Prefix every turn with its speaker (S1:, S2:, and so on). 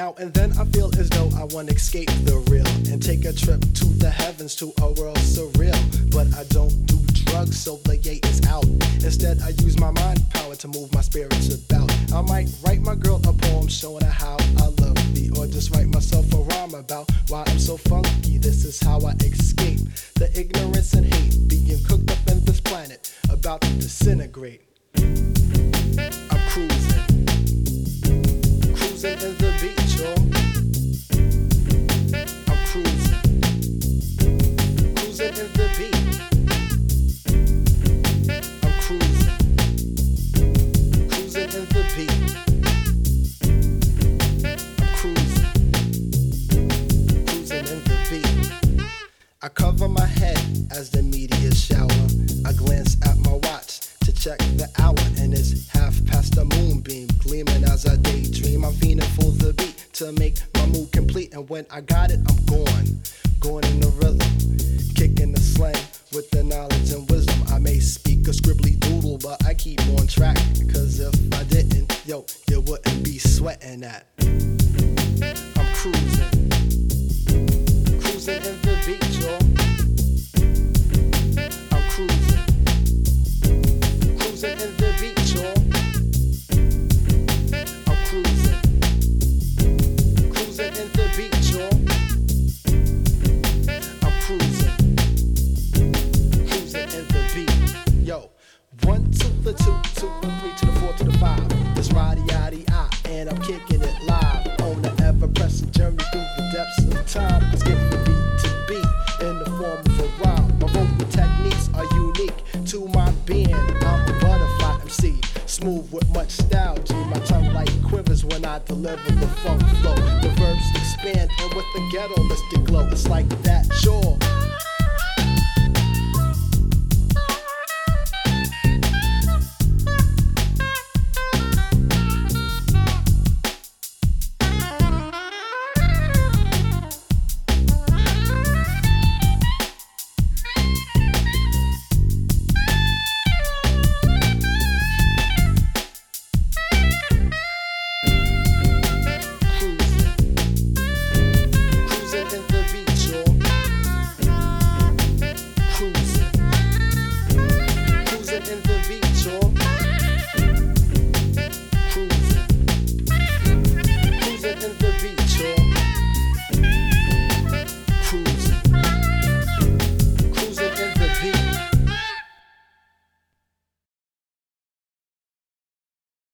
S1: Now and then I feel as though I want to escape the real and take a trip to the heavens, to a world surreal. But I don't do drugs, so the yay is out. Instead I use my mind power to move my spirits about. I might write my girl a poem showing her how I love me, or just write myself a rhyme about why I'm so funky. This is how I escape the ignorance and hate being cooked up in this planet, about to disintegrate. I'm cruising in the beach, yo. I'm cruising in the beach. I'm cruising in the beach. I'm cruising in the beach. I cover my head as the meteor shower. I glance at my watch to check the hour, and it's 1/2 the moonbeam, gleaming as I daydream. I'm fiending for the beat to make my mood complete, and when I got it, I'm going in the rhythm, kicking the slang with the knowledge and wisdom. I may speak a scribbly doodle, but I keep on track, cause if I didn't, yo, you wouldn't be sweating that. I'm cruising in the beach, yo. I'm cruising in the beach, yo. I'm cruising in the beach, yo. I'm cruising in the beach. Yo, 1 to the 2 to the 3 to the 4 to the 5. It's Roddy-Yaddy-I, and I'm kicking it live on the ever-pressing journey through the depths of time. Let's get from beat to beat in the form of a rhyme. My vocal techniques are unique to my being. I'm a butterfly MC, smooth with much style. G, my tongue like quivers when I deliver the funk flow. The verbs expand, and with the ghetto-listic glow, it's like that, sure. Cruising in the beach, yo.